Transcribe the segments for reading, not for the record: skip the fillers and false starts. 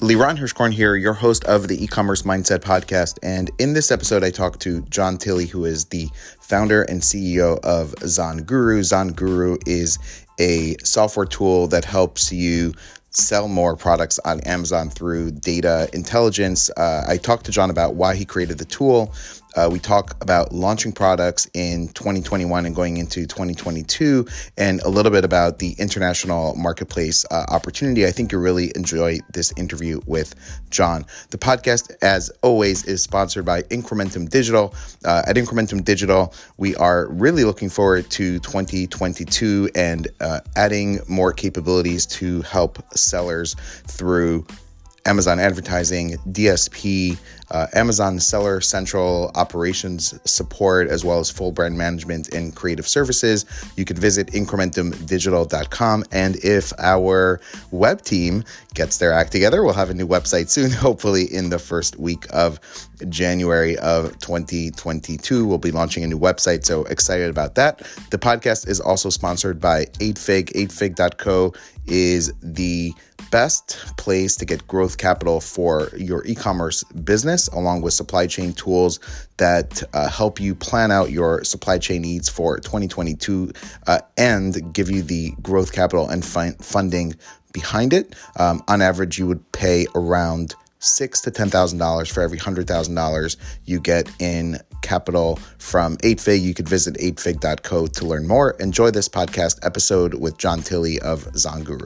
Liran Hirschkorn here, your host of the E-commerce Mindset podcast. And in this episode, I talked to John Tilley, who is the founder and CEO of ZonGuru. ZonGuru is a software tool that helps you sell more products on Amazon through data intelligence. I talked to John about why he created the tool. We talk about launching products in 2021 and going into 2022, and a little bit about the international marketplace opportunity. I think you'll really enjoy this interview with John. The podcast, as always, is sponsored by Incrementum Digital. At Incrementum Digital, we are really looking forward to 2022 and adding more capabilities to help sellers through Amazon advertising, DSP, Amazon Seller Central operations support, as well as full brand management and creative services. You can visit incrementumdigital.com. And if our web team gets their act together, we'll have a new website soon, hopefully in the first week of January of 2022. We'll be launching a new website, so excited about that. The podcast is also sponsored by 8Fig. 8Fig.co is the best place to get growth capital for your e-commerce business, along with supply chain tools that help you plan out your supply chain needs for 2022 and give you the growth capital and funding behind it. On average, you would pay around $6,000 to $10,000 for every $100,000 you get in capital from 8Fig. You could visit 8Fig.co to learn more. Enjoy this podcast episode with John Tilley of ZonGuru.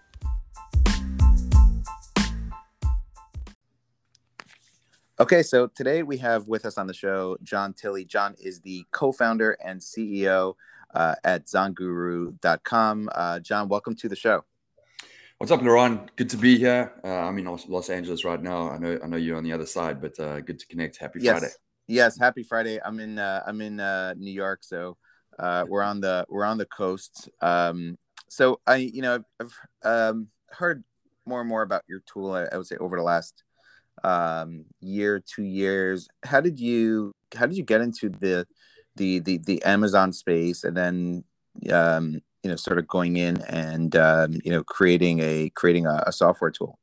Okay, so today we have with us on the show John Tilley. John is the co-founder and CEO at ZonGuru.com. John, welcome to the show. What's up, Laurent? Good to be here. I'm in Los Angeles right now. I know you're on the other side, but good to connect. Happy Friday. Yes, happy Friday. I'm in New York, so we're on the coast. So I've heard more and more about your tool. I would say over the last year, 2 years. How did you get into the Amazon space, and then sort of going in and creating a software tool?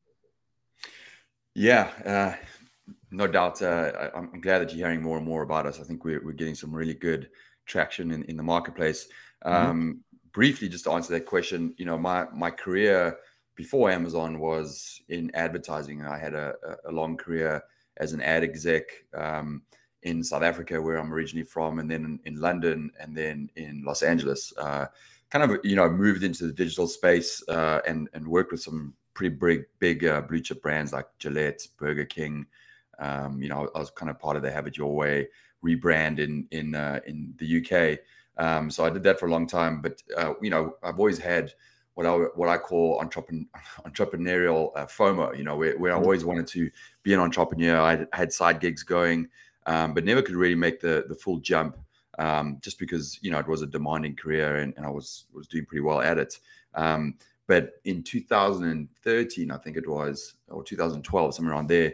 Yeah, no doubt. I'm glad that you're hearing more and more about us. I think we're getting some really good traction in the marketplace. Briefly, just to answer that question, my career before Amazon was in advertising. I had a long career as an ad exec in South Africa, where I'm originally from, and then in London, and then in Los Angeles. Moved into the digital space and worked with some pretty big blue chip brands like Gillette, Burger King. I was kind of part of the Have It Your Way rebrand in the UK. So I did that for a long time, but I've always had what I call entrepreneurial FOMO, where I always wanted to be an entrepreneur. I had side gigs going, but never could really make the full jump, just because, it was a demanding career and I was doing pretty well at it. But in 2013, I think it was, or 2012, somewhere around there,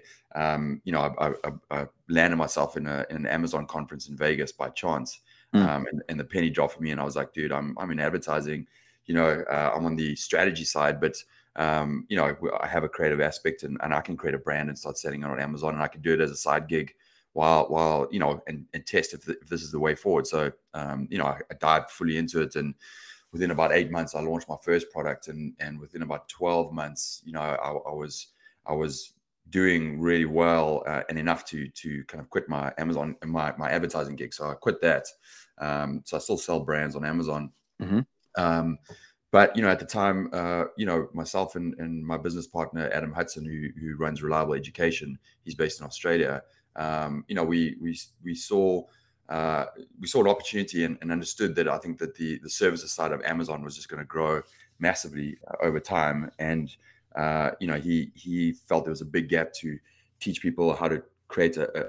I landed myself in an Amazon conference in Vegas by chance. And the penny dropped for me, and I was like, dude, I'm in advertising. I'm on the strategy side, but I have a creative aspect, and I can create a brand and start selling it on Amazon, and I can do it as a side gig while and test if this is the way forward. So I dived fully into it, and within about 8 months I launched my first product, and within about 12 months I was doing really well and enough to kind of quit my Amazon and my advertising gig. So I quit that. So I still sell brands on Amazon. But at the time, myself and my business partner Adam Hudson, who runs Reliable Education, he's based in Australia. We saw an opportunity and understood that I think that the services side of Amazon was just going to grow massively over time. And he felt there was a big gap to teach people how to create a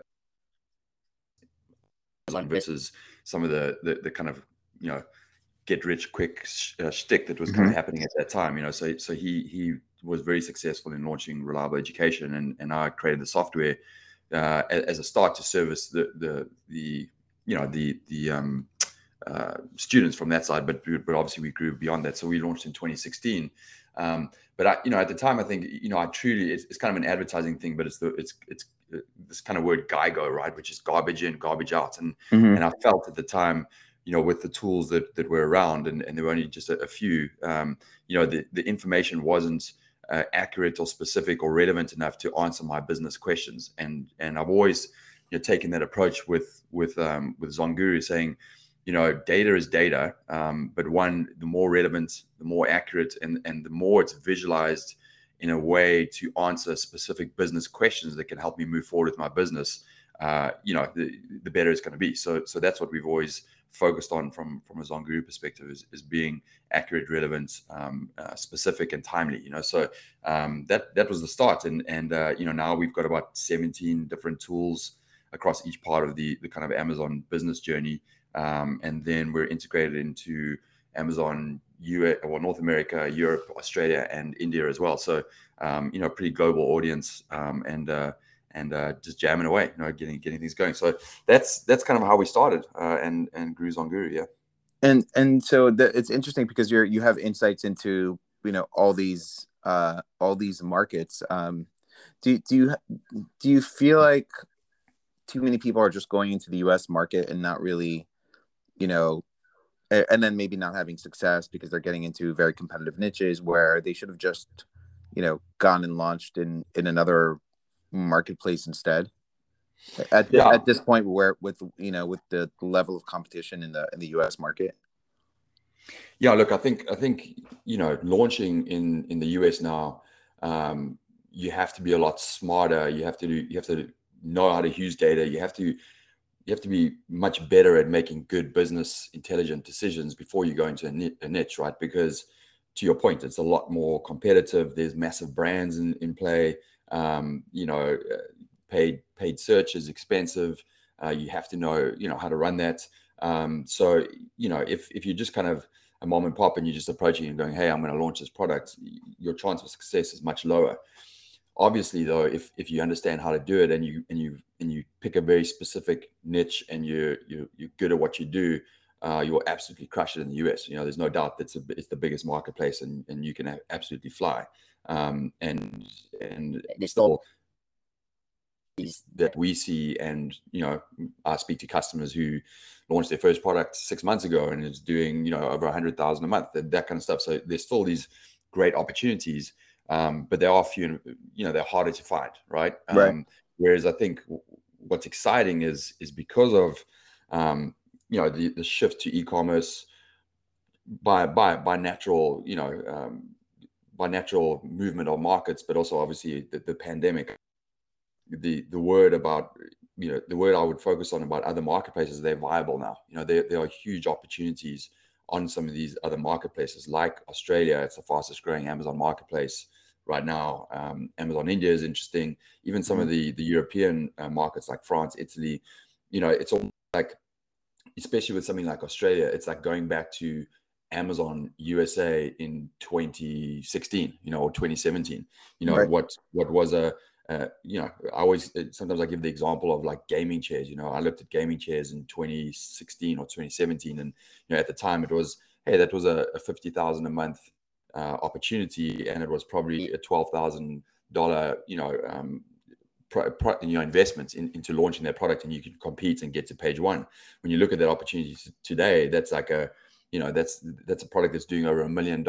versus some of the kind of get rich quick shtick that was kind of happening at that time. So he was very successful in launching Reliable Education, and I created the software as a start to service the students from that side, but obviously we grew beyond that. So we launched in 2016. But at the time, I think, I truly, it's kind of an advertising thing, but it's this kind of word GIGO, right? Which is garbage in, garbage out. And I felt at the time, with the tools that were around, and there were only just a few, the information wasn't accurate or specific or relevant enough to answer my business questions. And I've always, taken that approach with Zonguru, saying, data is data, but the more relevant, the more accurate, and the more it's visualized in a way to answer specific business questions that can help me move forward with my business, the better it's going to be. So that's what we've always focused on from a Zonguru perspective, is being accurate, relevant, specific, and timely. So that was the start, and now we've got about 17 different tools across each part of the kind of Amazon business journey. And then we're integrated into Amazon North America, Europe, Australia, and India as well. So, pretty global audience, and just jamming away, getting things going. So that's kind of how we started, and grew Zonguru, yeah. And so it's interesting because you have insights into all these markets. Do you feel like too many people are just going into the U.S. market and not really, and then maybe not having success because they're getting into very competitive niches where they should have just, gone and launched in another marketplace instead? At this point, where with the level of competition in the U.S. market. Yeah, look, I think launching in the US now, you have to be a lot smarter. You have to know how to use data. You have to be much better at making good business intelligent decisions before you go into a niche, right? Because to your point, it's a lot more competitive. There's massive brands in play. Paid search is expensive. You have to know how to run that. So if you're just kind of a mom and pop and you're just approaching and going, hey, I'm going to launch this product, your chance of success is much lower. Obviously, though, if you understand how to do it and you pick a very specific niche and you're good at what you do, you'll absolutely crush it in the US. There's no doubt it's the biggest marketplace, and you can absolutely fly. And there's still that we see, and I speak to customers who launched their first product 6 months ago and is doing over 100,000 a month, that kind of stuff. So there's still these great opportunities. But there are few, they're harder to find, right? Right. Whereas I think what's exciting is because of, the shift to e-commerce by natural, by natural movement of markets, but also obviously the pandemic. The word about, the word I would focus on about other marketplaces, they're viable now. There are huge opportunities on some of these other marketplaces, like Australia. It's the fastest growing Amazon marketplace right now. Amazon India is interesting. Even some of the European markets like France, Italy, it's all like, especially with something like Australia, it's like going back to Amazon USA in 2016, or 2017. Right. What was I always, sometimes I give the example of like gaming chairs. I looked at gaming chairs in 2016 or 2017, and at the time it was, hey, that was a $50,000 a month opportunity, and it was probably a $12,000 investments into launching that product, and you can compete and get to page one. When you look at that opportunity today, that's like that's a product that's doing over $1 million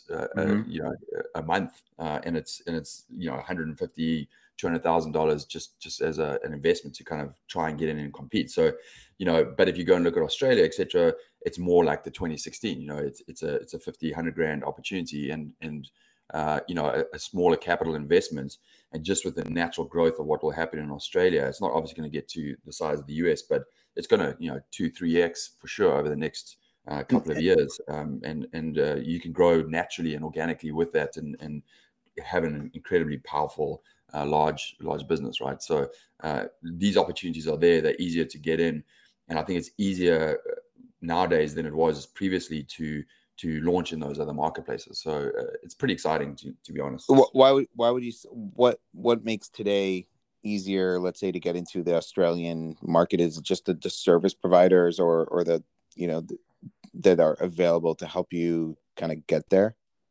a month, and it's $150,000, $200,000 just as an investment to kind of try and get in and compete. So but if you go and look at Australia, etc., it's more like the 2016. It's a 50, 100 grand opportunity, and a smaller capital investment. And just with the natural growth of what will happen in Australia, it's not obviously going to get to the size of the US, but it's going to 2-3x for sure over the next couple of years, and you can grow naturally and organically with that, and have an incredibly powerful large business, right? So these opportunities are there. They're easier to get in, and I think it's easier nowadays than it was previously to launch in those other marketplaces. So it's pretty exciting, to be honest. Why would you, what makes today easier, let's say, to get into the Australian market? Is it just the service providers or the that are available to help you kind of get there?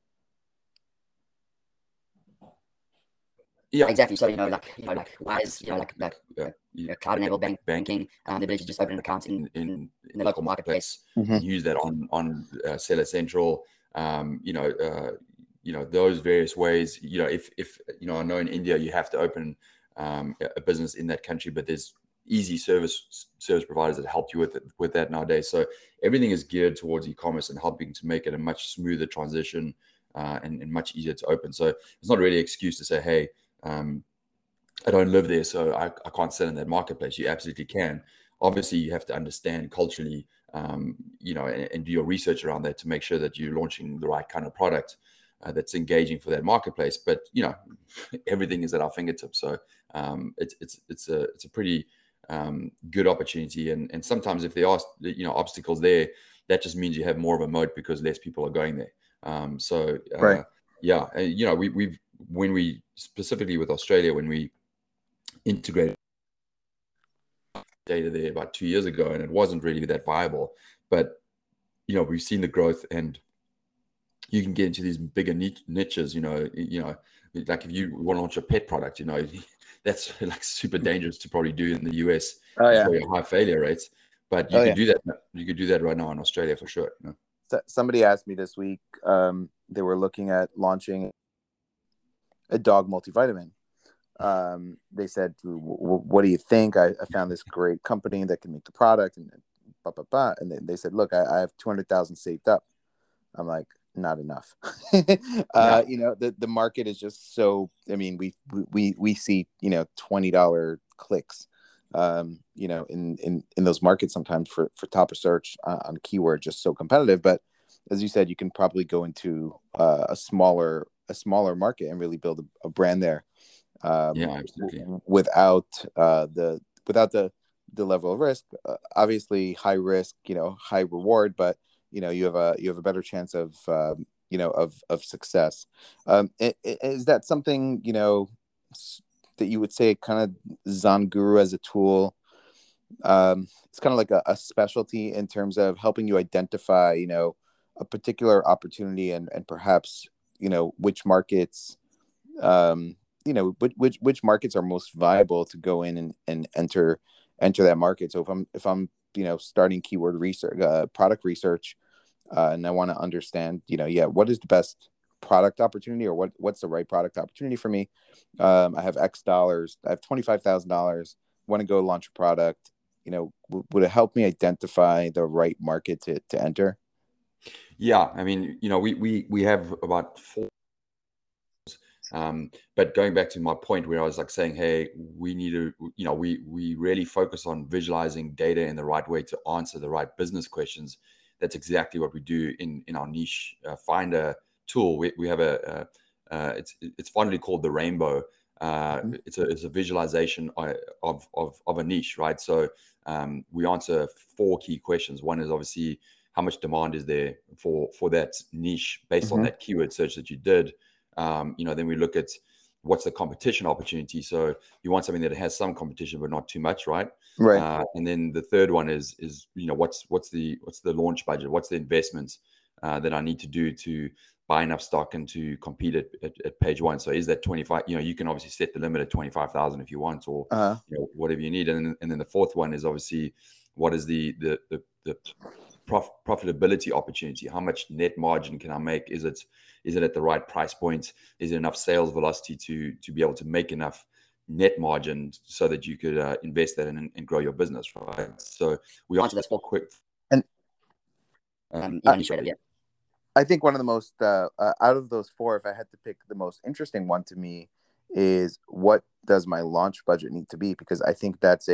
Yeah, exactly. So Wise, cloud-enabled banking, the ability to just open an account in the local marketplace, and use that on Seller Central. Those various ways. If I know in India you have to open a business in that country, but there's easy service providers that help you with that nowadays. So everything is geared towards e-commerce and helping to make it a much smoother transition and much easier to open. So it's not really an excuse to say, hey, I don't live there, so I can't sell in that marketplace. You absolutely can. Obviously, you have to understand culturally, and do your research around that to make sure that you're launching the right kind of product that's engaging for that marketplace. But everything is at our fingertips, so it's a pretty good opportunity. And sometimes if there are obstacles there, that just means you have more of a moat because less people are going there. Right. Yeah, we've when we specifically with Australia, when we integrated data there about 2 years ago, and it wasn't really that viable, but we've seen the growth, and you can get into these bigger niches. Like if you want to launch a pet product, that's like super dangerous to probably do in the US. Oh yeah, high failure rates, but you could do that. You could do that right now in Australia for sure. So somebody asked me this week. They were looking at launching a dog multivitamin. They said, what do you think? I found this great company that can make the product, and blah, blah, blah. And they said, look, I have 200,000 saved up. I'm like, not enough. The market is just so, I mean, we see, $20 clicks, in those markets sometimes for top of search on keyword, just so competitive. But as you said, you can probably go into a smaller market and really build a brand there. Absolutely. Without the level of risk. Obviously high risk, high reward, but you have a better chance of success. Is that something that you would say kind of ZonGuru as a tool? It's kind of like a specialty in terms of helping you identify a particular opportunity and perhaps which markets which markets are most viable to go in and enter that market. So if I'm starting keyword research, product research, and I want to understand what is the best product opportunity, or what's the right product opportunity for me. I have X dollars, I have $25,000, want to go launch a product. Would it help me identify the right market to enter? Yeah, I mean, we have about 4. But going back to my point where I was like saying, hey, we need to, we really focus on visualizing data in the right way to answer the right business questions. That's exactly what we do in our niche finder tool. We have it's finally called the Rainbow. It's a visualization of a niche, right? So we answer 4 key questions. One is obviously how much demand is there for that niche based on that keyword search that you did. Then we look at what's the competition opportunity. So you want something that has some competition but not too much, right? Right. And then the third one is what's the launch budget? What's the investments that I need to do to buy enough stock and to compete at page one? So is that 25? You can obviously set the limit at 25,000 if you want, or whatever you need. And then the fourth one is obviously what is the profitability opportunity? How much net margin can I make? Is it at the right price point? Is there enough sales velocity to be able to make enough net margin so that you could invest that and grow your business, right? So we answer that 4 quick. And yeah. I think one of the most out of those 4, if I had to pick the most interesting one to me, is what does my launch budget need to be? Because I think that's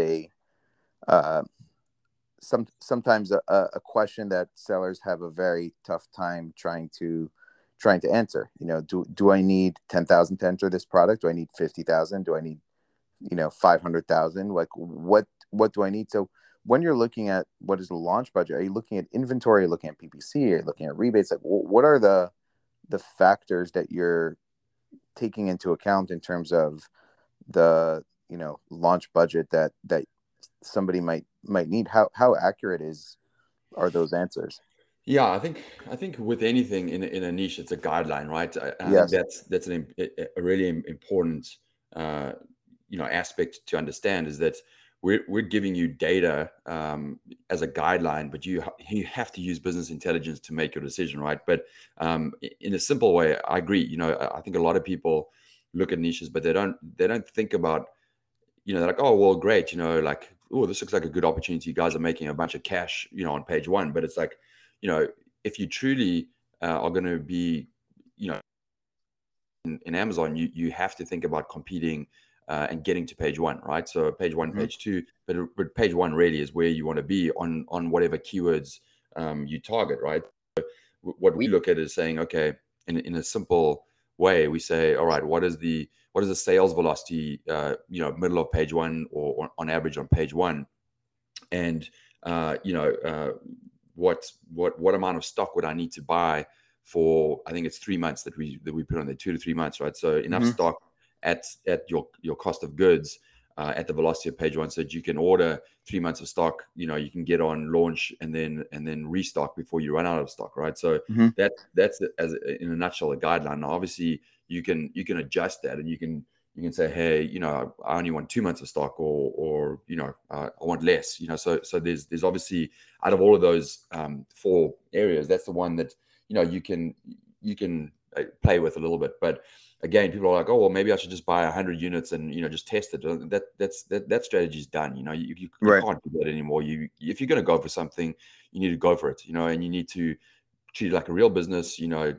sometimes a question that sellers have a very tough time trying to answer. Do I need 10,000 to enter this product? Do I need 50,000? Do I need 500,000? Like what do I need? So when you're looking at what is the launch budget, are you looking at inventory? Are you looking at PPC? Are you looking at rebates? Like what are the factors that you're taking into account in terms of the launch budget that somebody might need? How accurate are those answers? Yeah, I think with anything in a niche, it's a guideline, right? I think Yes. that's a really important uh, aspect to understand, is that we're giving you data as a guideline, but you have to use business intelligence to make your decision, right? But in a simple way, I agree. I think a lot of people look at niches, but they don't think about, they're like, oh, well, great, like, oh, this looks like a good opportunity. You guys are making a bunch of cash, on page one. But it's like, you know, if you truly are going to be, in Amazon, you have to think about competing and getting to page one, right? So page one, Mhm. page two, but page one really is where you want to be on whatever keywords you target, right? What we look at is saying, okay, in a simple way, we say, all right, what is the sales velocity, middle of page one, or on average on page one, and what amount of stock would I need to buy for, I think it's 3 months that we put on there, 2 to 3 months, right? So enough Mhm. stock at your cost of goods at the velocity of page one, so that you can order 3 months of stock. You can get on launch and then restock before you run out of stock, right? So Mhm. that's as in a nutshell a guideline. Now, obviously, you can adjust that, and you can say, hey, I only want 2 months of stock, or I want less. So there's obviously, out of all of those four areas, that's the one that you can play with a little bit. But again, people are like, oh, well, maybe I should just buy 100 units and just test it. That strategy is done. You Right. can't do that anymore. If you're going to go for something, you need to go for it. And you need to treat it like a real business.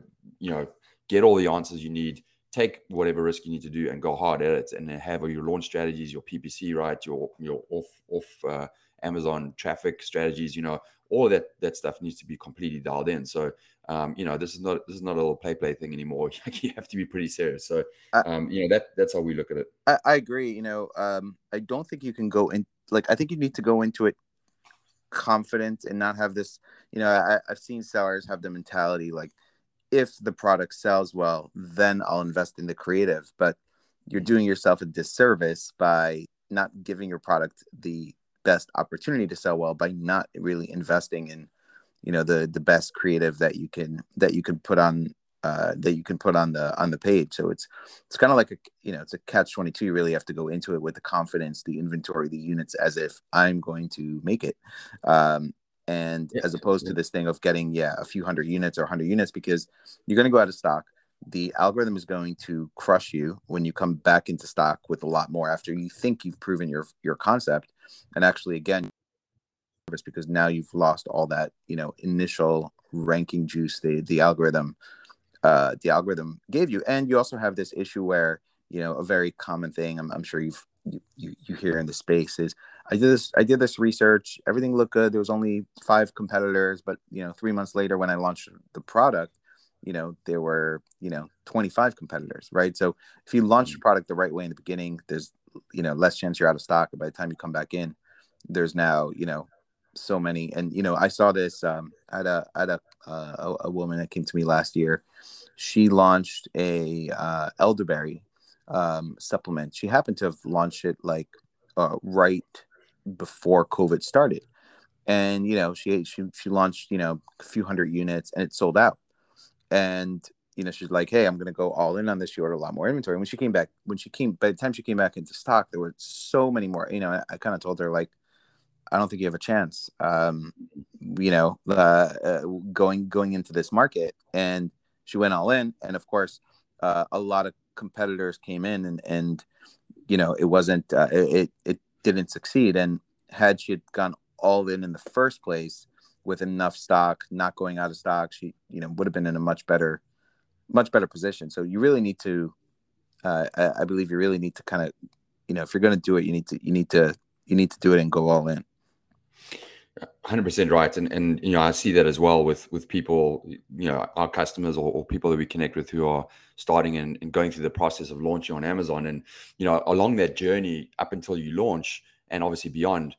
Get all the answers you need, take whatever risk you need to do, and go hard at it, and then have all your launch strategies, your PPC, right, your off Amazon traffic strategies. All of that stuff needs to be completely dialed in. So this is not a little play thing anymore. You have to be pretty serious. So I, that's how we look at it. I agree. I don't think you can go in, like, I think you need to go into it confident and not have this, I've seen sellers have the mentality like, if the product sells well, then I'll invest in the creative. But you're doing yourself a disservice by not giving your product the best opportunity to sell well, by not really investing in, the best creative that you can put on, on the page. So it's kind of like it's a catch-22. You really have to go into it with the confidence, the inventory, the units, as if I'm going to make it. And Yeah. as opposed to this thing of getting a few hundred units or 100 units, because you're going to go out of stock. The algorithm is going to crush you when you come back into stock with a lot more after you think you've proven your concept. And actually, again, because now you've lost all that initial ranking juice the algorithm gave you. And you also have this issue where, a very common thing, I'm sure you hear in the space, is I did this research, everything looked good, there was only 5 competitors, but 3 months later when I launched the product, there were 25 competitors, right? So if you launch the product the right way in the beginning, there's less chance you're out of stock. By the time you come back in, there's now so many. And I saw this, I had a woman that came to me last year. She launched a elderberry supplement. She happened to have launched it like right before COVID started, and she launched a few hundred units, and it sold out. And she's like, hey, I'm gonna go all in on this. She ordered a lot more inventory. By the time she came back into stock, there were so many more. I kind of told her, like, I don't think you have a chance. Going into this market, and she went all in. And of course, a lot of competitors came in, and it wasn't, it didn't succeed. And had she had gone all in the first place with enough stock, not going out of stock, she would have been in a much better position. So you really need to, I believe you really need to kind of, if you're going to do it, you need to do it and go all in. 100% right. And I see that as well with people, our customers, or people that we connect with who are starting and going through the process of launching on Amazon. And along that journey up until you launch, and obviously beyond,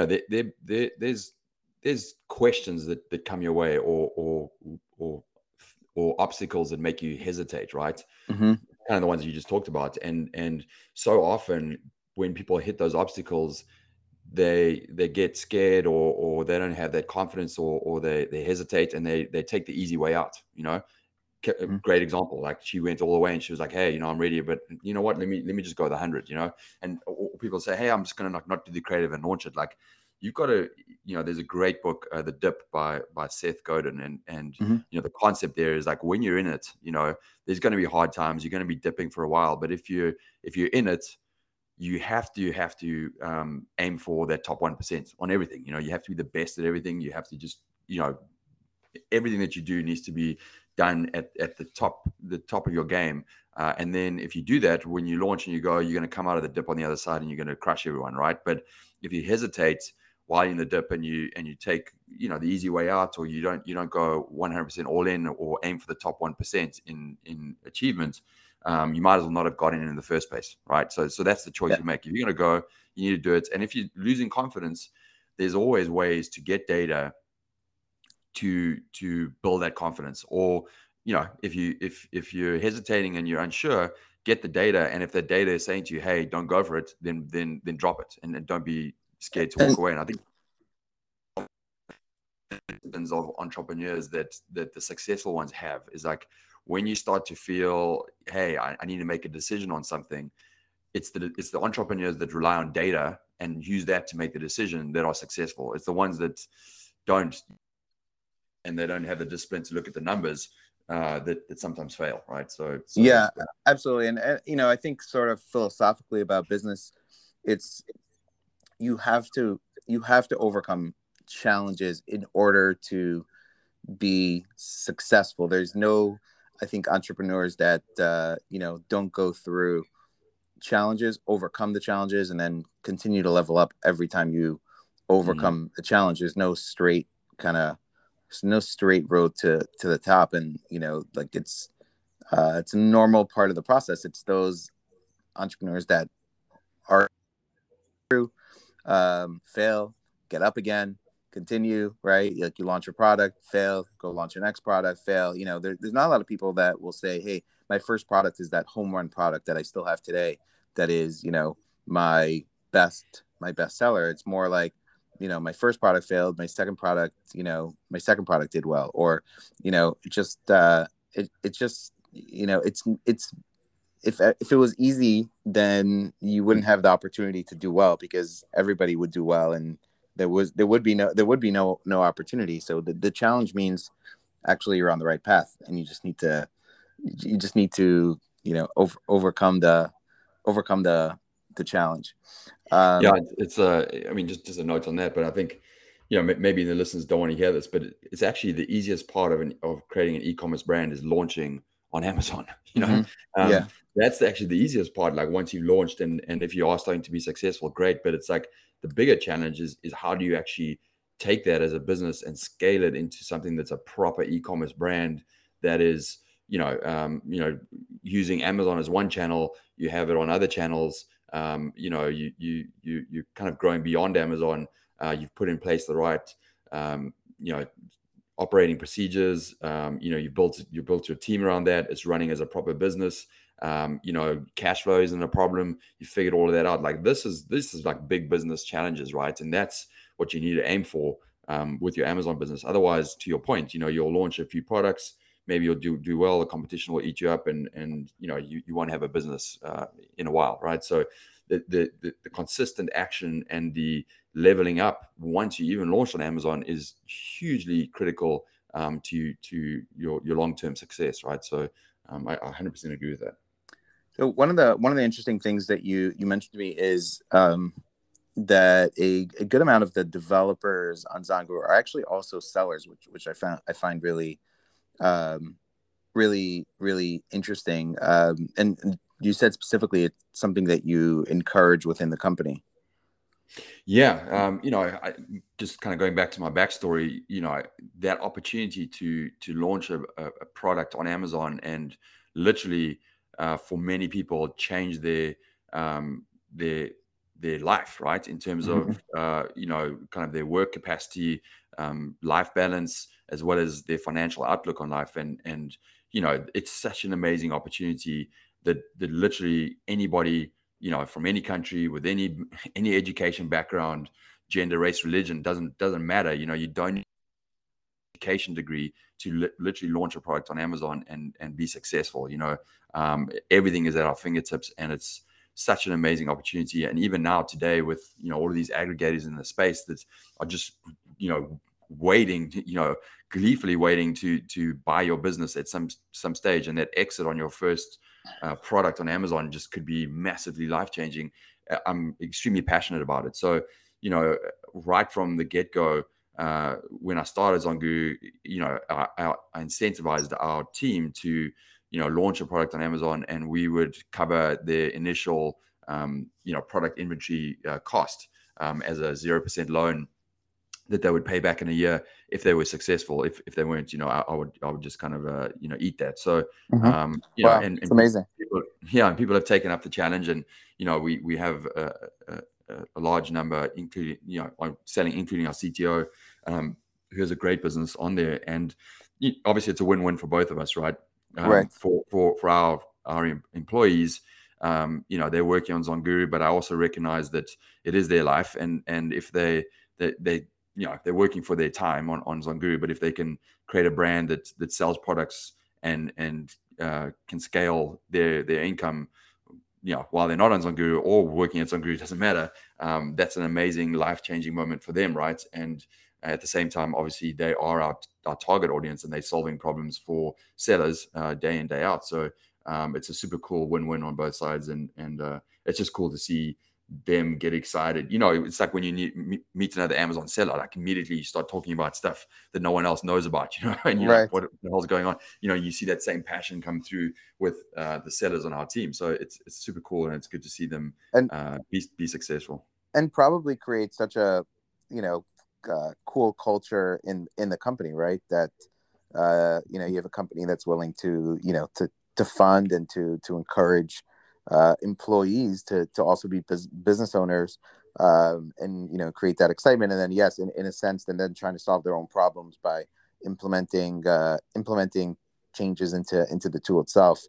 there's questions that come your way, or obstacles that make you hesitate, right? Mm-hmm. Kind of the ones you just talked about. And so often when people hit those obstacles, they get scared, or they don't have that confidence, or they hesitate, and they take the easy way out. Great example. Like, she went all the way and she was like, hey, I'm ready, but you know what? Let me just go the 100. And people say, hey, I'm just gonna not do the creative and launch it. Like, you've got to, there's a great book, The Dip by Seth Godin, and the concept there is like, when you're in it, there's going to be hard times. You're going to be dipping for a while, but if you're in it, you have to aim for that top 1% on everything. You have to be the best at everything. You have to just, everything that you do needs to be done at the top of your game. And then if you do that, when you launch and you go, you're going to come out of the dip on the other side and you're going to crush everyone, right? But if you hesitate while you're in the dip and you take, the easy way out, or you don't go 100% all in, or aim for the top 1% in achievement, you might as well not have gotten in the first place, right? So that's the choice you make. If you're going to go, you need to do it. And if you're losing confidence, there's always ways to get data to build that confidence. Or, if you're hesitating and you're unsure, get the data. And if the data is saying to you, hey, don't go for it, then drop it, and don't be scared to walk away. And I think of entrepreneurs that the successful ones have is like, when you start to feel, hey, I need to make a decision on something, it's the entrepreneurs that rely on data and use that to make the decision that are successful. It's the ones that don't, and they don't have the discipline to look at the numbers, that sometimes fail, right? So yeah, absolutely. And I think sort of philosophically about business, it's you have to overcome challenges in order to be successful. There's no, I think, entrepreneurs that don't go through challenges, overcome the challenges, and then continue to level up every time you overcome the challenge. There's no straight road to the top, and like it's a normal part of the process. It's those entrepreneurs that are through, fail, get up again, continue, right? Like, you launch a product, fail, go launch your next product, fail. There's not a lot of people that will say, hey, my first product is that home run product that I still have today, that is my best seller. It's more like, my first product failed, my second product did well, or it's if it was easy, then you wouldn't have the opportunity to do well, because everybody would do well, and there would be no opportunity. So the challenge means actually you're on the right path, and you just need to overcome the challenge. It's just a note on that, but I think maybe the listeners don't want to hear this, but it's actually the easiest part of creating an e-commerce brand is launching on Amazon. That's actually the easiest part. Like, once you've launched, and if you are starting to be successful, great. But it's like, the bigger challenge is how do you actually take that as a business and scale it into something that's a proper e-commerce brand that is, using Amazon as one channel, you have it on other channels. You're kind of growing beyond Amazon. You've put in place the right, operating procedures. You built your team around that. It's running as a proper business. Cash flow isn't a problem. You figured all of that out. Like, this is like big business challenges, right? And that's what you need to aim for with your Amazon business. Otherwise, to your point, you'll launch a few products, maybe you'll do well, the competition will eat you up, and you won't have a business in a while, right? So the consistent action and the leveling up once you even launch on Amazon is hugely critical to your long-term success, right? So I 100% agree with that. So one of the interesting things that you mentioned to me is that a good amount of the developers on ZonGuru are actually also sellers, which I find really really interesting. And you said specifically it's something that you encourage within the company. Yeah. I just kind of going back to my backstory, that opportunity to launch a product on Amazon and literally for many people change their life, right? In terms of, kind of their work capacity, life balance, as well as their financial outlook on life. And it's such an amazing opportunity that literally anybody, from any country with any education background, gender, race, religion, doesn't matter. You don't need an education degree to literally launch a product on Amazon and be successful. Everything is at our fingertips, and it's such an amazing opportunity. And even now today with, all of these aggregators in the space that are just, waiting, gleefully waiting to buy your business at some stage, and that exit on your first product on Amazon just could be massively life-changing. I'm extremely passionate about it. So, right from the get-go, when I started Zonguru, I incentivized our team to, launch a product on Amazon, and we would cover the initial, product inventory cost as a 0% loan that they would pay back in a year if they were successful. If they weren't, I would just kind of, eat that. So, Wow, and it's amazing. People have taken up the challenge, and, we have a large number, including, including our CTO, who has a great business on there. And obviously it's a win-win for both of us, right? Right. For our employees, they're working on Zonguru, but I also recognize that it is their life, and if they're working for their time on Zonguru, but if they can create a brand that sells products and can scale their income, while they're not on Zonguru or working at Zonguru, it doesn't matter. That's an amazing life-changing moment for them, right? And at the same time, obviously, they are our target audience, and they're solving problems for sellers day in, day out. So it's a super cool win-win on both sides, and it's just cool to see them get excited. It's like when you meet another Amazon seller, like immediately you start talking about stuff that no one else knows about, and you're like, what the hell's going on? You see that same passion come through with the sellers on our team. So it's super cool, and it's good to see them be successful. And probably create such a, cool culture in the company, right? That, you have a company that's willing to, to fund and to encourage employees to also be business owners, and create that excitement. And then yes, in a sense, and then trying to solve their own problems by implementing changes into the tool itself.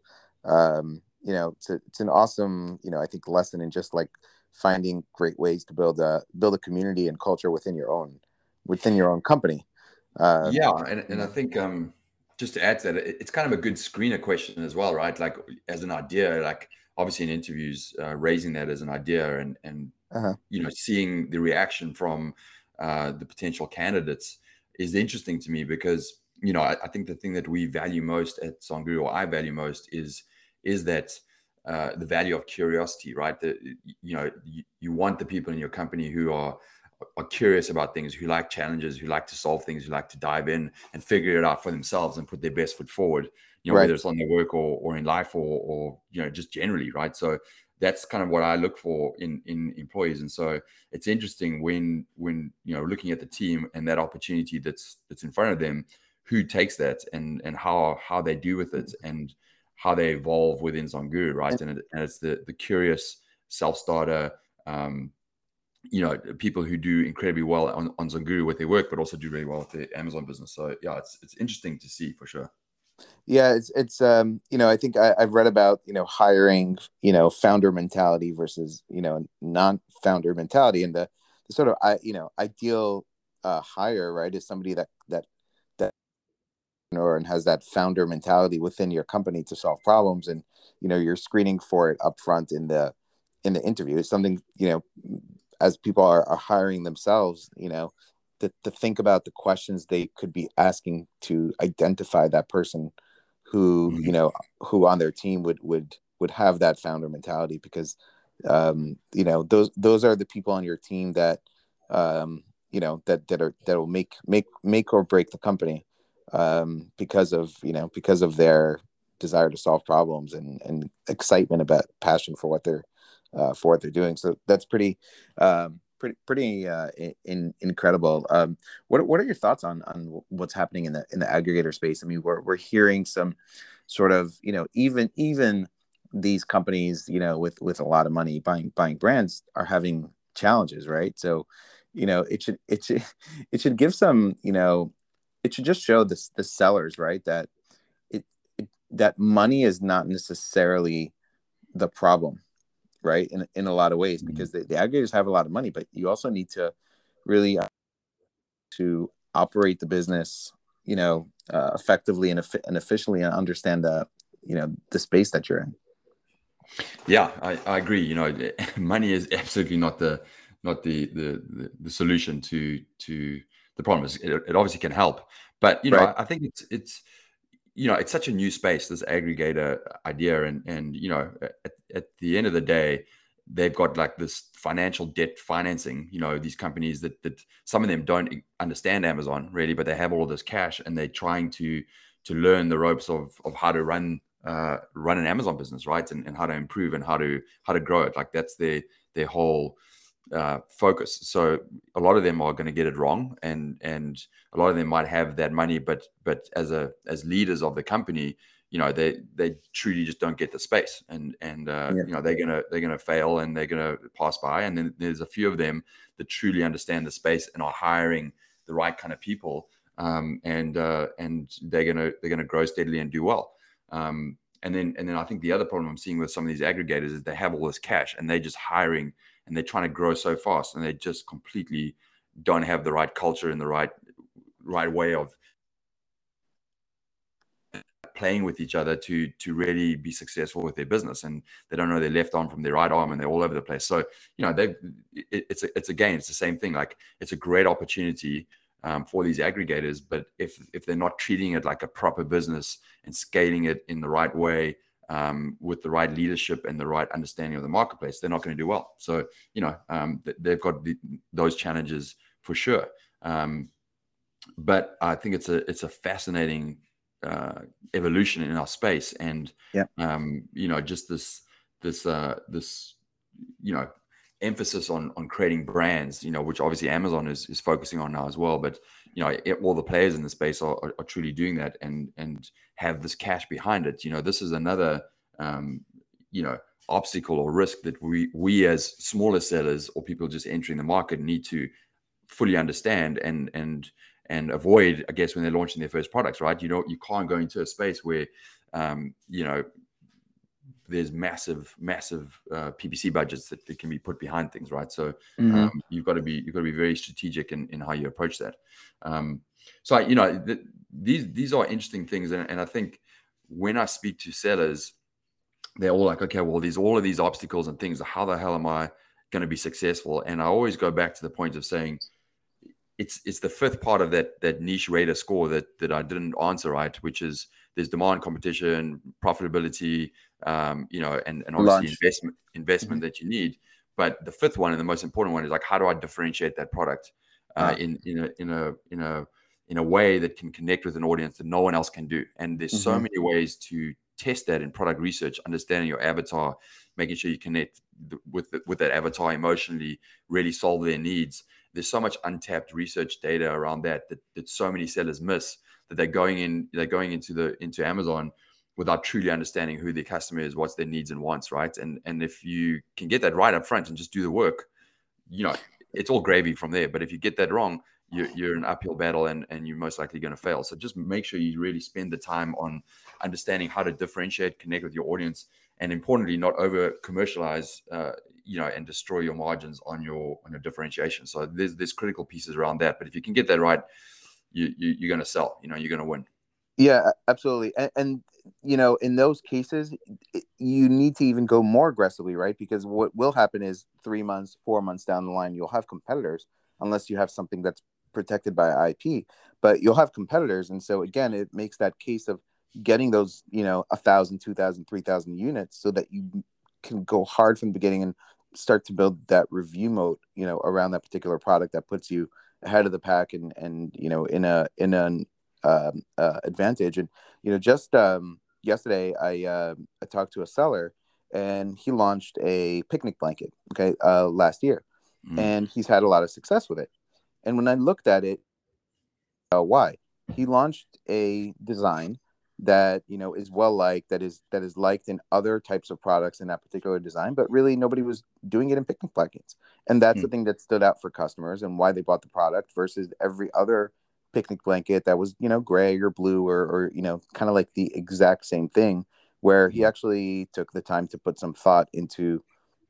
It's an awesome, I think, lesson in just like finding great ways to build a community and culture within your own company. And I think just to add to that, it's kind of a good screener question as well, right? Like as an idea, like obviously in interviews, raising that as an idea and seeing the reaction from the potential candidates is interesting to me, because I think the thing that we value most at Zonguru, or I value most, is that the value of curiosity, right? That you want the people in your company who are curious about things, who like challenges, who like to solve things, who like to dive in and figure it out for themselves and put their best foot forward, whether it's on their work or in life or just generally, right? So that's kind of what I look for in employees. And so it's interesting when looking at the team and that opportunity that's in front of them, who takes that and how they do with it and how they evolve within Zonguru, right? And it's the curious self-starter, people who do incredibly well on Zonguru with their work, but also do really well with the Amazon business. So yeah, it's interesting to see for sure. Yeah, it's I think I've read about hiring founder mentality versus non-founder mentality, and the sort of ideal hire, right, is somebody that and has that founder mentality within your company to solve problems, and you're screening for it up front in the interview. It's something as people are hiring themselves, to think about the questions they could be asking to identify that person who who on their team would have that founder mentality, because those are the people on your team that that will make or break the company, because of their desire to solve problems and excitement about passion for what they're doing. So that's pretty incredible. What are your thoughts on what's happening in the aggregator space? I mean, we're hearing some sort of even these companies with a lot of money buying brands are having challenges, right? So it should give some it should just show the sellers, right, that that money is not necessarily the problem. right? In a lot of ways, because the aggregators have a lot of money, but you also need to really to operate the business, effectively and efficiently, and understand the space that you're in. Yeah, I agree. Money is absolutely not the solution to the problem. It obviously can help, but Right. I think it's it's such a new space, this aggregator idea, and at the end of the day, they've got like this financial debt financing. These companies that some of them don't understand Amazon really, but they have all of this cash, and they're trying to learn the ropes of how to run an Amazon business, right? And how to improve and how to grow it. Like that's their whole focus. So a lot of them are going to get it wrong, and a lot of them might have that money, but as leaders of the company, they truly just don't get the space, and they're gonna fail, and they're gonna pass by. And then there's a few of them that truly understand the space and are hiring the right kind of people, and they're gonna grow steadily and do well. And then I think the other problem I'm seeing with some of these aggregators is they have all this cash, and they're just hiring, and they're trying to grow so fast, and they just completely don't have the right culture and the right way of playing with each other to really be successful with their business. And they don't know their left arm from their right arm, and they're all over the place. So it's a game. It's the same thing. Like, it's a great opportunity for these aggregators, but if they're not treating it like a proper business and scaling it in the right way, with the right leadership and the right understanding of the marketplace, they're not going to do well. So they've got those challenges for sure. But I think it's a fascinating evolution in our space, and just this emphasis on creating brands, which obviously Amazon is focusing on now as well. But all the players in the space are truly doing that, and have this cash behind it. This is another obstacle or risk that we as smaller sellers or people just entering the market need to fully understand and avoid, I guess, when they're launching their first products, right? You can't go into a space where there's massive PPC budgets that can be put behind things, right? So you've got to be very strategic in how you approach that. So these are interesting things, and I think when I speak to sellers, they're all like, okay, well, there's all of these obstacles and things. How the hell am I going to be successful? And I always go back to the point of saying, it's the fifth part of that niche radar score that I didn't answer right, which is there's demand, competition, profitability, and obviously investment that you need. But the fifth one, and the most important one, is like, how do I differentiate that product in a way that can connect with an audience that no one else can do? And there's so many ways to test that in product research, understanding your avatar, making sure you connect with that avatar emotionally, really solve their needs. There's so much untapped research data around that so many sellers miss, that they're going into Amazon without truly understanding who their customer is, what's their needs and wants, right? And if you can get that right up front and just do the work, it's all gravy from there. But if you get that wrong, you're in an uphill battle, and you're most likely going to fail. So just make sure you really spend the time on understanding how to differentiate, connect with your audience, and importantly, not over commercialize, and destroy your margins on your differentiation. So there's critical pieces around that. But if you can get that right, you're going to sell. You're going to win. Yeah, absolutely. And in those cases, you need to even go more aggressively, right? Because what will happen is 3 months, 4 months down the line, you'll have competitors, unless you have something that's protected by IP. But you'll have competitors, and so again, it makes that case of getting those 1,000, 2,000, 3,000 units, so that you can go hard from the beginning and start to build that review moat, around that particular product that puts you ahead of the pack and in an advantage. And just yesterday, I talked to a seller, and he launched a picnic blanket, last year, and he's had a lot of success with it. And when I looked at it, why he launched a design that is well liked, that is liked in other types of products in that particular design, but really nobody was doing it in picnic blankets. And that's the thing that stood out for customers and why they bought the product versus every other picnic blanket that was gray or blue or kind of like the exact same thing, where he actually took the time to put some thought into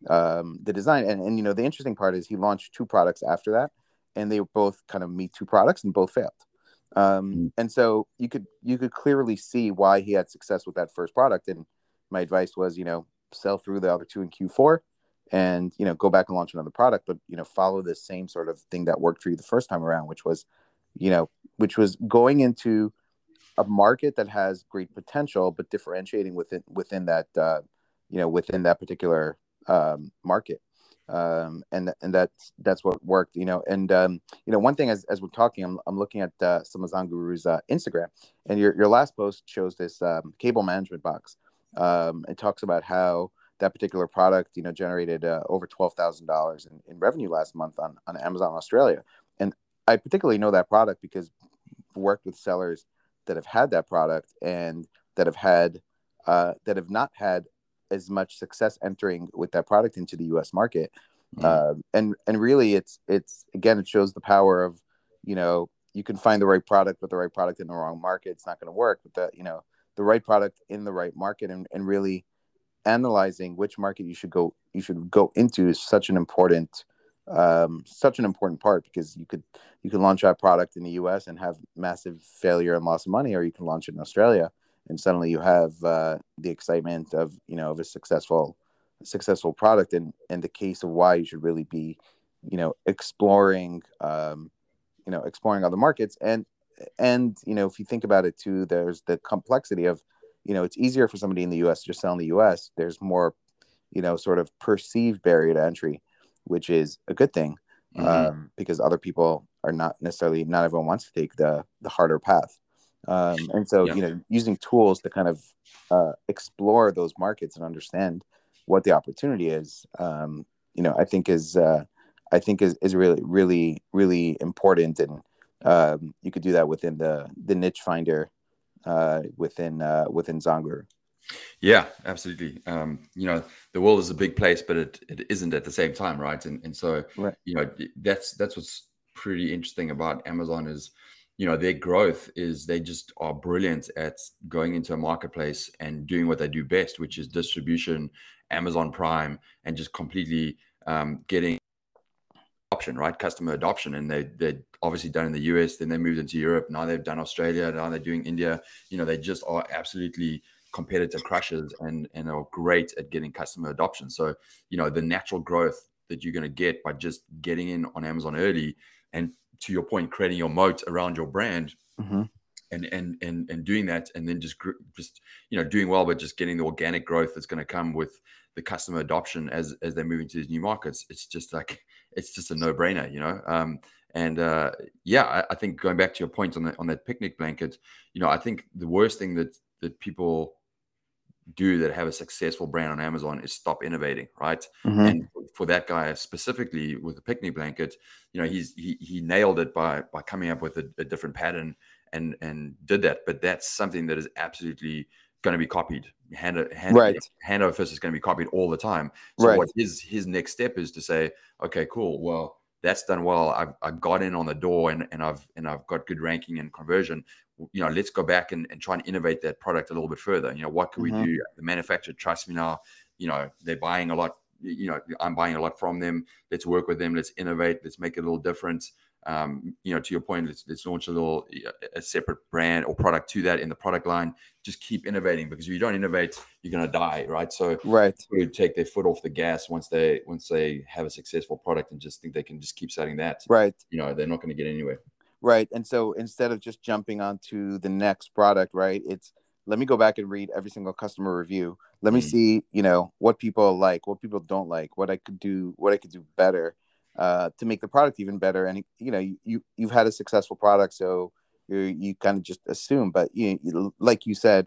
the design. And you know, the interesting part is he launched two products after that, and they were both kind of Me Too products, and both failed. And so you could clearly see why he had success with that first product. And my advice was, you know, sell through the other two in Q4, and you know, go back and launch another product, but you know, follow the same sort of thing that worked for you the first time around, which was, you know, which was going into a market that has great potential, but differentiating within that you know, within that particular market. And that's what worked, you know. And you know, one thing, as we're talking, I'm looking at some of Zanguru's Instagram, and your last post shows this cable management box. It talks about how that particular product, you know, generated over $12,000 in revenue last month on Amazon Australia. And I particularly know that product because I've worked with sellers that have had that product and that have not had as much success entering with that product into the U.S. market. And really, it's again, it shows the power of, you know, you can find the right product, but the right product in the wrong market, it's not going to work. But the right product in the right market, and really analyzing which market you should go into is such an important part, because you could launch that product in the US and have massive failure and loss of money, or you can launch it in Australia and suddenly you have the excitement of, you know, of a successful product. And the case of why you should really be, you know, exploring other markets. And you know, if you think about it too, there's the complexity of, you know, it's easier for somebody in the US to just sell in the US. There's more, you know, sort of perceived barrier to entry, which is a good thing, because other people are not everyone wants to take the harder path. And so, you know, using tools to kind of explore those markets and understand what the opportunity is, you know, I think is really, really, really important. And you could do that within the niche finder within Zanguru. Yeah, absolutely. You know, the world is a big place, but it isn't at the same time, right? And so, right. You know, that's what's pretty interesting about Amazon is, you know, their growth is they just are brilliant at going into a marketplace and doing what they do best, which is distribution, Amazon Prime, and just completely getting adoption, right? Customer adoption. And they're obviously done in the US, then they moved into Europe. Now they've done Australia. Now they're doing India. You know, they just are absolutely competitor crushers and are great at getting customer adoption. So, you know, the natural growth that you're going to get by just getting in on Amazon early, and to your point, creating your moat around your brand, and doing that, and then just you know, doing well, but just getting the organic growth that's going to come with the customer adoption as they move into these new markets. It's just like, it's just a no-brainer, you know. Yeah, I think going back to your point on that picnic blanket, you know, I think the worst thing that people do that have a successful brand on Amazon is stop innovating, right? And for that guy specifically with the picnic blanket, you know, he nailed it by coming up with a different pattern and did that. But that's something that is absolutely going to be copied. Hand over fist is going to be copied all the time. So what his next step is to say, okay, cool, well, that's done well. I got in on the door and I've got good ranking and conversion. You know, let's go back and try and innovate that product a little bit further. You know, what can we do? The manufacturer trusts me now. You know, they're buying a lot. You know, I'm buying a lot from them. Let's work with them. Let's innovate. Let's make it a little different. You know, to your point, let's launch a separate brand or product to that in the product line. Just keep innovating, because if you don't innovate, you're going to die, right? So people take their foot off the gas once they have a successful product and just think they can just keep selling that. You know, they're not going to get anywhere. Right. And so instead of just jumping onto the next product, right, it's, let me go back and read every single customer review. Let me see, you know, what people like, what people don't like, what I could do better to make the product even better. And, you know, you've had a successful product, so you kind of just assume. But you, like you said,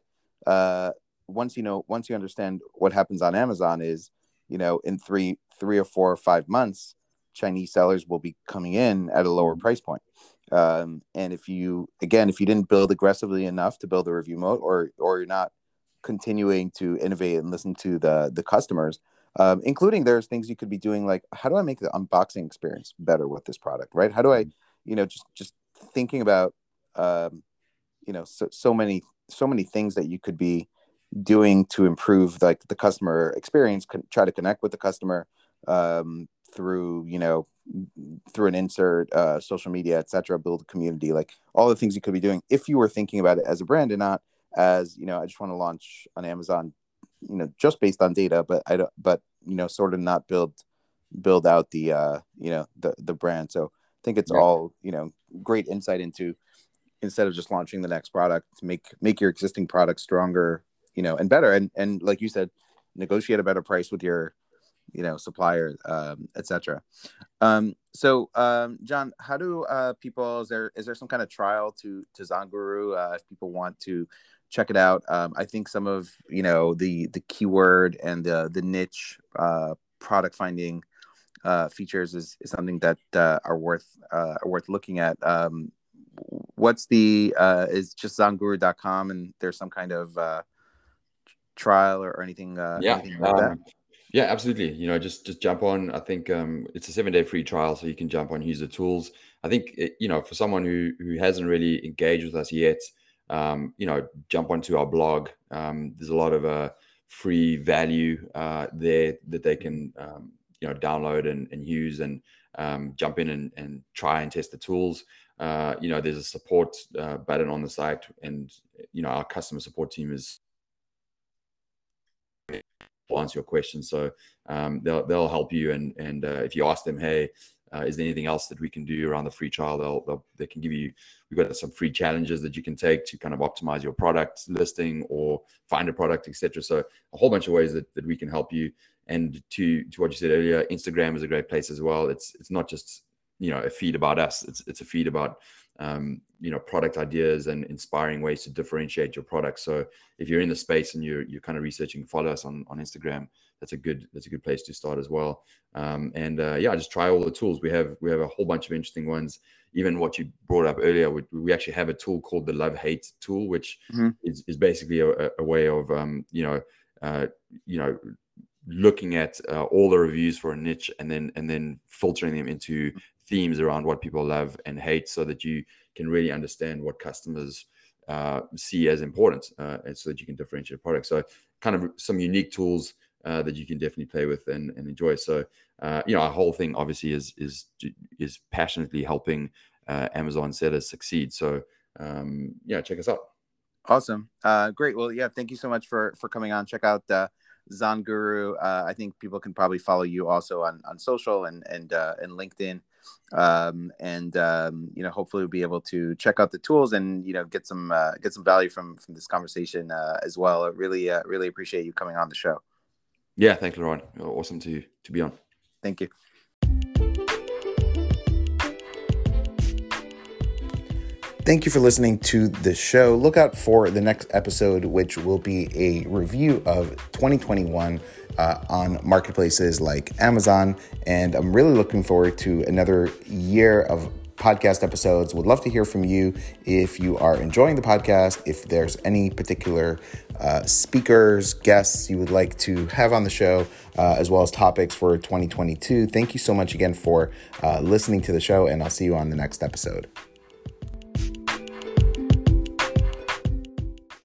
once you understand what happens on Amazon is, you know, in three or 4 or 5 months, Chinese sellers will be coming in at a lower price point. And if you didn't build aggressively enough to build a review mode, or you're not continuing to innovate and listen to the customers, including there's things you could be doing, like, how do I make the unboxing experience better with this product, right? How do I, you know, just thinking about, you know, so many things that you could be doing to improve like the customer experience, try to connect with the customer through, through an insert, social media, etc., build a community, like all the things you could be doing if you were thinking about it as a brand and not as, I just want to launch on Amazon, just based on data, but sort of not build out the, the brand. So I think it's all, great insight into, instead of just launching the next product, to make your existing product stronger, and better. And like you said, negotiate a better price with your, supplier, etc. So John, how do people, is there some kind of trial to ZonGuru if people want to check it out? I think some of, the keyword and the niche product finding features is something that are worth looking at. What's the is just zonguru.com, and there's some kind of trial or anything anything like that? Yeah, absolutely. Just jump on. I think it's a 7-day free trial, so you can jump on, use the tools. I think for someone who hasn't really engaged with us yet, jump onto our blog. There's a lot of free value there that they can download and use, and jump in and try and test the tools. There's a support button on the site, and our customer support team is answer your questions. So they'll help you, and if you ask them, hey, is there anything else that we can do around the free trial, they can give you. We've got some free challenges that you can take to kind of optimize your product listing or find a product, etc. So a whole bunch of ways that we can help you. And to what you said earlier, Instagram is a great place as well. It's not just a feed about us. It's a feed about product ideas and inspiring ways to differentiate your product. So if you're in the space and you're kind of researching, follow us on Instagram. That's a good place to start as well. Just try all the tools. We have a whole bunch of interesting ones. Even what you brought up earlier, we actually have a tool called the Love-Hate tool, which is basically a way of looking at all the reviews for a niche and then filtering them into themes around what people love and hate, so that you can really understand what customers see as important, and so that you can differentiate products. So kind of some unique tools that you can definitely play with and enjoy. So our whole thing obviously is passionately helping Amazon sellers succeed. So check us out. Awesome. Great. Well, yeah, thank you so much for coming on. Check out ZonGuru. I think people can probably follow you also on social and LinkedIn. Hopefully we'll be able to check out the tools and get some value from this conversation as well. I really appreciate you coming on the show. Yeah, thanks, Laurent. Awesome to be on. Thank you. Thank you for listening to the show. Look out for the next episode, which will be a review of 2021 on marketplaces like Amazon. And I'm really looking forward to another year of podcast episodes. Would love to hear from you if you are enjoying the podcast, if there's any particular speakers, guests you would like to have on the show, as well as topics for 2022. Thank you so much again for listening to the show, and I'll see you on the next episode.